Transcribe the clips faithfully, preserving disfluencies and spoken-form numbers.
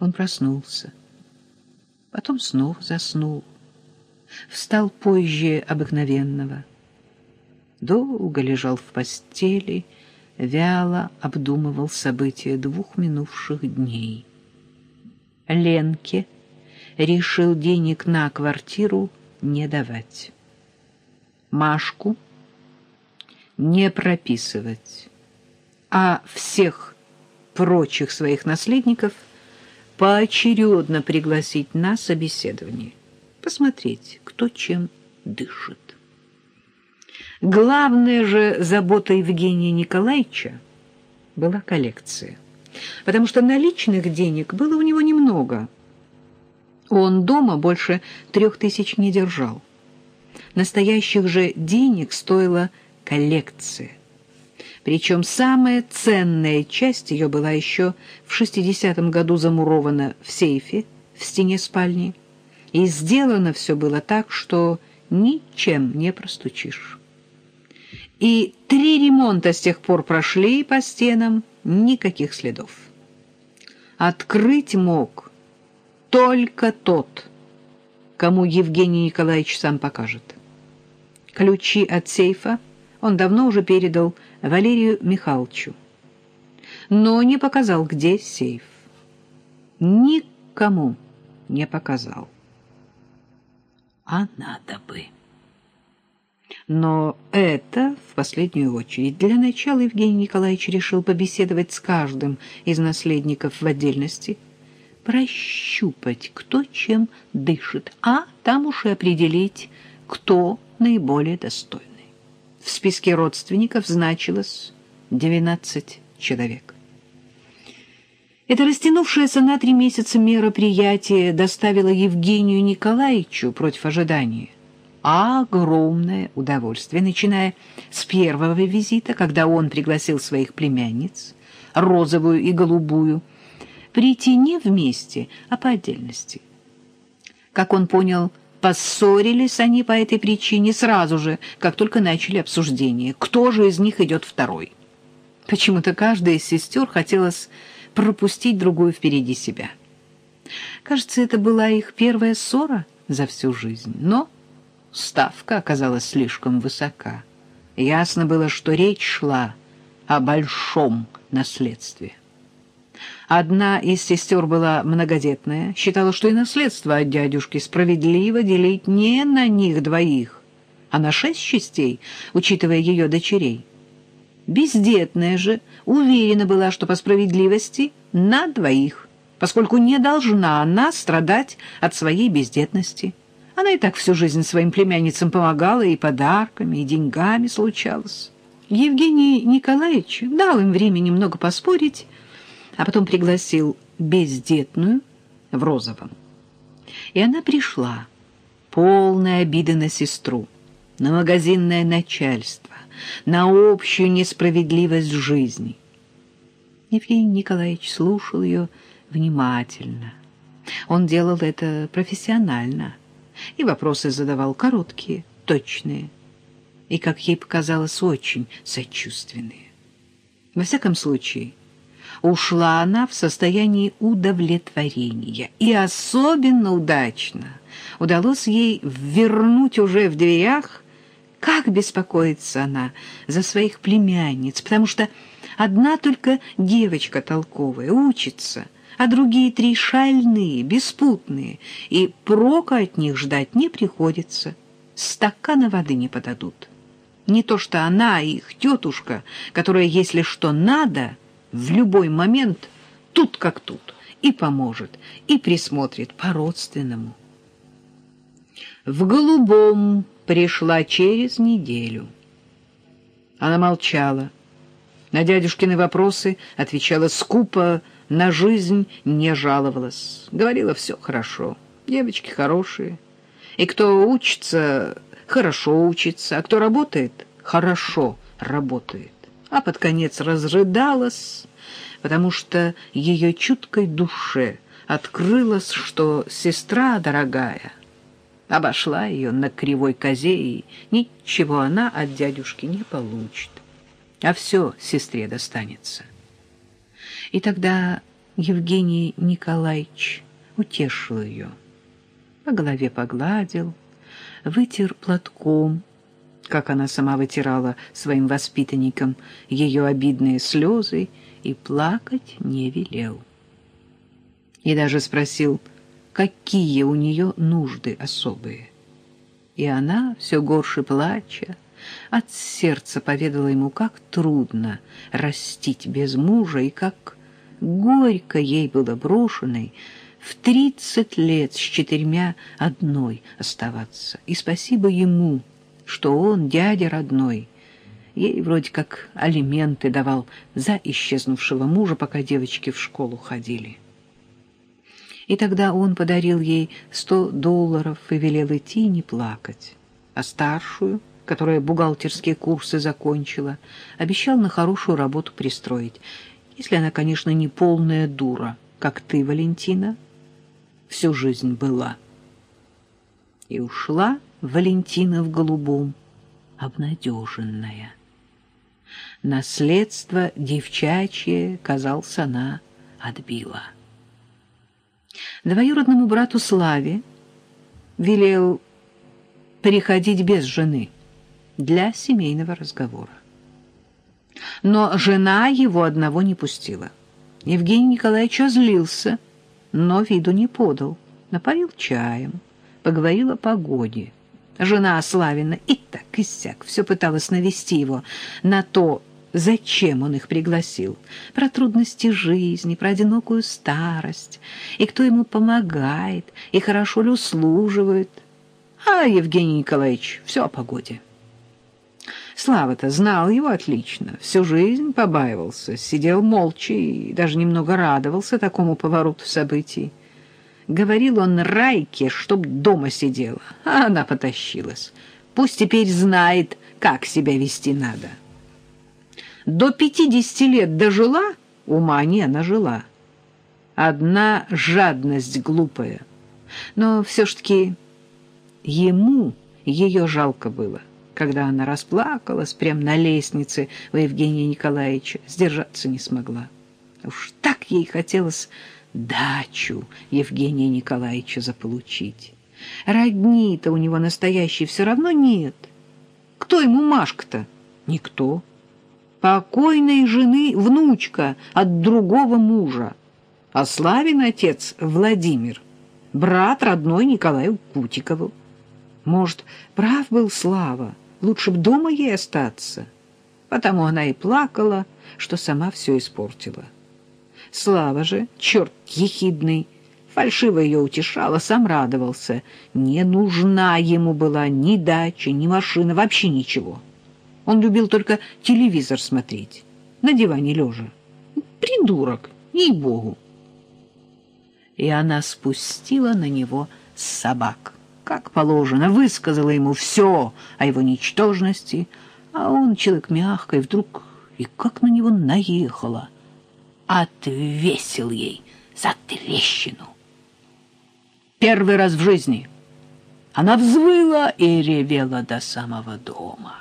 Он проснулся, потом снова заснул, встал позже обыкновенного, долго лежал в постели, вяло обдумывал события двух минувших дней. Ленке решил денег на квартиру не давать, Машку не прописывать, а всех прочих своих наследников поочередно пригласить на собеседование, посмотреть, кто чем дышит. Главная же забота Евгения Николаевича была коллекция, потому что наличных денег было у него немного. Он дома больше трех тысяч не держал. Настоящих же денег стоила коллекция. Причем самая ценная часть ее была еще в шестидесятом году замурована в сейфе в стене спальни, и сделано все было так, что ничем не простучишь. И три ремонта с тех пор прошли по стенам, никаких следов. Открыть мог только тот, кому Евгений Николаевич сам покажет. Ключи от сейфа он давно уже передал Валерию Михайловичу, но не показал, где сейф. Никому не показал. А надо бы. Но это в последнюю очередь. Для начала Евгений Николаевич решил побеседовать с каждым из наследников в отдельности, прощупать, кто чем дышит, а там уж и определить, кто наиболее достойный. В списке родственников значилось двенадцать человек. Это растянувшееся на три месяца мероприятие доставило Евгению Николаевичу против ожидания огромное удовольствие, начиная с первого визита, когда он пригласил своих племянниц, розовую и голубую, прийти не вместе, а по отдельности. Как он понял, поссорились они по этой причине сразу же, как только начали обсуждение, кто же из них идет второй. Почему-то каждая из сестер хотелось пропустить другую впереди себя. Кажется, это была их первая ссора за всю жизнь, но ставка оказалась слишком высока. Ясно было, что речь шла о большом наследстве. Одна из сестер была многодетная, считала, что и наследство от дядюшки справедливо делить не на них двоих, а на шесть частей, учитывая ее дочерей. Бездетная же уверена была, что по справедливости на двоих, поскольку не должна она страдать от своей бездетности. Она и так всю жизнь своим племянницам помогала, и подарками, и деньгами случалось. Евгений Николаевич дал им время немного поспорить, а потом пригласил бездетную в розовом. И она пришла, полная обиды на сестру, на магазинное начальство, на общую несправедливость жизни. Евгений Николаевич слушал ее внимательно. Он делал это профессионально, и вопросы задавал короткие, точные, и, как ей показалось, очень сочувственные. Во всяком случае, ушла она в состоянии удовлетворения, и особенно удачно удалось ей вернуть уже в дверях, как беспокоится она за своих племянниц, потому что одна только девочка толковая учится, а другие три шальные, беспутные, и прока от них ждать не приходится, стакана воды не подадут. Не то что она, их тетушка, которая, если что надо, в любой момент, тут как тут, и поможет, и присмотрит по-родственному. В голубом пришла через неделю. Она молчала. На дядюшкины вопросы отвечала скупо, на жизнь не жаловалась. Говорила, все хорошо, девочки хорошие. И кто учится, хорошо учится, а кто работает, хорошо работает. А под конец разрыдалась, потому что ее чуткой душе открылось, что сестра дорогая обошла ее на кривой козе, и ничего она от дядюшки не получит, а все сестре достанется. И тогда Евгений Николаевич утешил ее. По голове погладил, вытер платком, как она сама вытирала своим воспитанникам ее обидные слезы, и плакать не велел. И даже спросил, какие у нее нужды особые. И она, все горше плача, от сердца поведала ему, как трудно растить без мужа и как горько ей было брошенной в тридцать лет с четырьмя одной оставаться. И спасибо ему, что он, дядя родной, ей вроде как алименты давал за исчезнувшего мужа, пока девочки в школу ходили. И тогда он подарил ей сто долларов и велел идти и не плакать. А старшую, которая бухгалтерские курсы закончила, обещал на хорошую работу пристроить, если она, конечно, не полная дура, как ты, Валентина, всю жизнь была. И ушла Валентина в голубом, обнадеженная. Наследство девчачье, казалось, она отбила. Двоюродному брату Славе велел приходить без жены для семейного разговора. Но жена его одного не пустила. Евгений Николаевич озлился, но виду не подал. Напоил чаем, поговорил о погоде. Жена Славина и так и сяк все пыталась навести его на то, зачем он их пригласил, про трудности жизни, про одинокую старость, и кто ему помогает, и хорошо ли услуживает. А Евгений Николаевич все о погоде. Слава-то знал его отлично, всю жизнь побаивался, сидел молча и даже немного радовался такому повороту событий. Говорил он Райке, чтоб дома сидела, а она потащилась. Пусть теперь знает, как себя вести надо. До пятидесяти лет дожила, ума не нажила. Одна жадность глупая. Но все-таки ему ее жалко было, когда она расплакалась прямо на лестнице у Евгения Николаевича, сдержаться не смогла. Уж так ей хотелось дачу Евгения Николаевича заполучить. Родни-то у него настоящей все равно нет. Кто ему Машка-то? Никто. Покойной жены внучка от другого мужа, а Славин отец Владимир, брат родной Николаю Кутикову. Может, прав был Слава, лучше б дома ей остаться. Потому она и плакала, что сама все испортила. Слава же, черт ехидный, фальшиво ее утешала, сам радовался. Не нужна ему была ни дача, ни машина, вообще ничего. Он любил только телевизор смотреть, на диване лежа. Придурок, ей-богу. И она спустила на него собак. Как положено, высказала ему все о его ничтожности, а он, человек мягкий, вдруг и как на него наехала. Отвесил ей за трещину. Первый раз в жизни она взвыла и ревела до самого дома.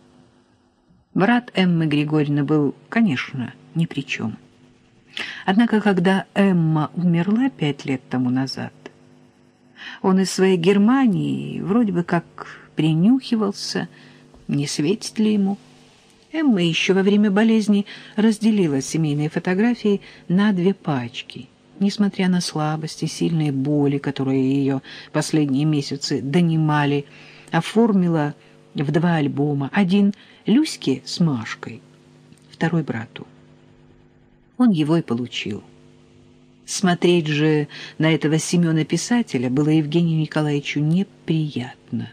Брат Эммы Григорьевны был, конечно, ни при чем. Однако, когда Эмма умерла пять лет тому назад, он из своей Германии вроде бы как принюхивался, не светит ли ему. Эмма еще во время болезни разделила семейные фотографии на две пачки. Несмотря на слабости, сильные боли, которые ее последние месяцы донимали, оформила в два альбома. Один Люське с Машкой, второй брату. Он его и получил. Смотреть же на этого Семена-писателя было Евгению Николаевичу неприятно.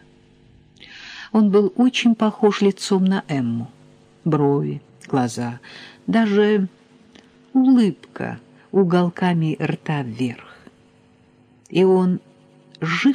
Он был очень похож лицом на Эмму. Брови, глаза, даже улыбка уголками рта вверх. И он жив,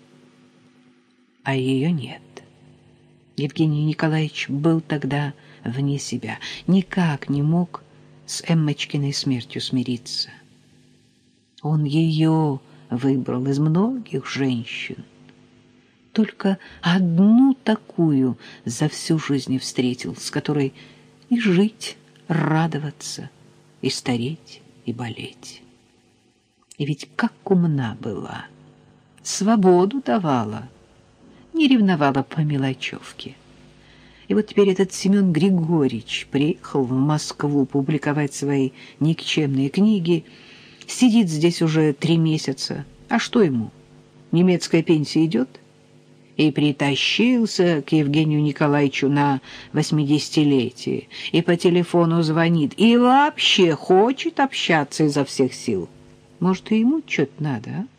а ее нет. Евгений Николаевич был тогда вне себя, никак не мог с Эммочкиной смертью смириться. Он ее выбрал из многих женщин. Только одну такую за всю жизнь встретил, с которой и жить, радоваться, и стареть и болеть. И ведь как умна была, свободу давала, не ревновала по мелочевке. И вот теперь этот Семен Григорьевич приехал в Москву публиковать свои никчемные книги, сидит здесь уже три месяца. А что ему? Немецкая пенсия идет? И притащился к Евгению Николаевичу на восьмидесятилетие, и по телефону звонит, и вообще хочет общаться изо всех сил. Может, и ему что-то надо, а?